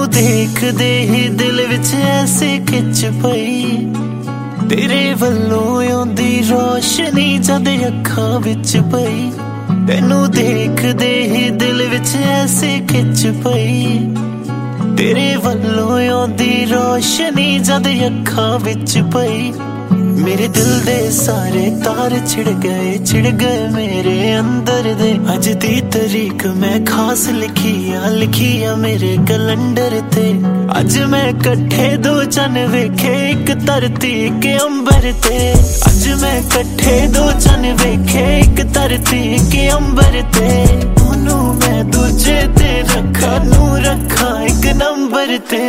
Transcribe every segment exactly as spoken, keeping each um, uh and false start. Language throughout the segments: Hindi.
देख दे ही दिल विच ऐसी खिच पई, तेरे वल्लों आउंदी रोशनी जद अखां विच पई। तेनू देख दे ही दिल विच ऐसी खिच पई, तेरे वल्लों आउंदी रोशनी जद अखां विच पई। मेरे दिल दे सारे तार छिड़ गए छिड़ गए मेरे अंदर दे। अज दी तरीक मैं खास लिखी आ लिखी आ मेरे कैलेंडर ते। अज मैं कट्ठे दो चन वेखे एक धरती के अंबर ते। अज मैं कट्ठे दो चन वेखे एक धरती के अंबर ते। ओनू मैं दूजे ते रखा नू रखा एक नंबर ते।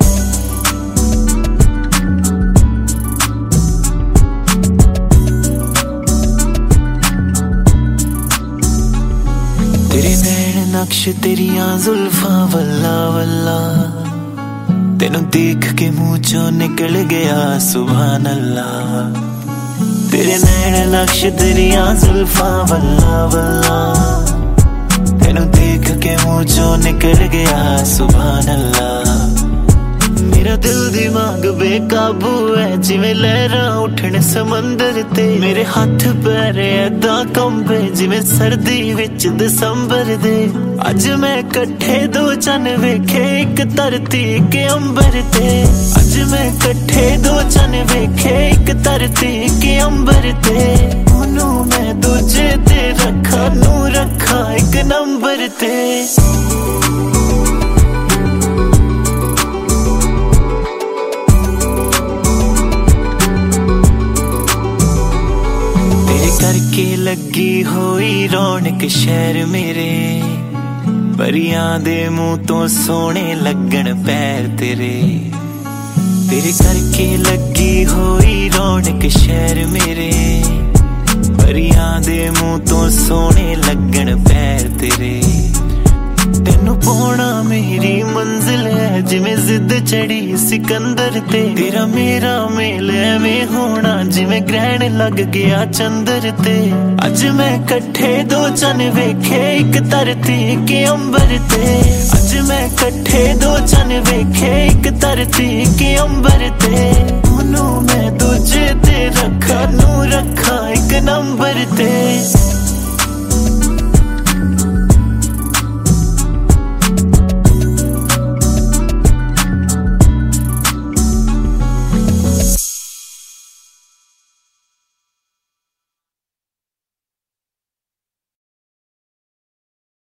तेरे नैन नक्श तेरिया जुल्फा वल्ला वल्ला, तेनू देख के मुंह चो निकल गया सुभान अल्लाह। तेरे नैन नक्श तेरिया जुल्फा वल्ला वल्ला, तेनू देख के मुंह चो निकल गया सुभान अल्लाह। मेरा दिल दिमाग बेकाबू है जिवें लहरां उठण समंदर ते। मेरे हाथ पैर ऐदा कंबे जिवें सर्दी विच दसंबर दे। अज मैं कट्ठे दो चन वेखे एक धरती के अंबर ते। अज मैं कट्ठे दो चन वेखे एक धरती के अंबर ते। ओनू मैं दूजे ते रखा नू रखा एक नंबर ते। करके लगी होई रौनक शहर मेरे, परियां दे मुंह तो सोने लगन पैर तेरे। तेरे करके लगी होई रौनक शहर मेरे, परियां दे मुंह तो सोने लगन पैर तेरे। तेनू पाउणा मेरी मंजिल है जिवें जिद चढ़ी सिकंदर ते। तेरा मेरा मेल एवें होना जिवें ग्रहण लग गया चंद्र ते। अज मैं कट्ठे दो चन वेखे एक धरती के अंबर ते। अज मैं कट्ठे दो चन वेखे एक धरती के अंबर ते। ओनू मैं दूजे ते रखा नू रखा एक नंबर ते।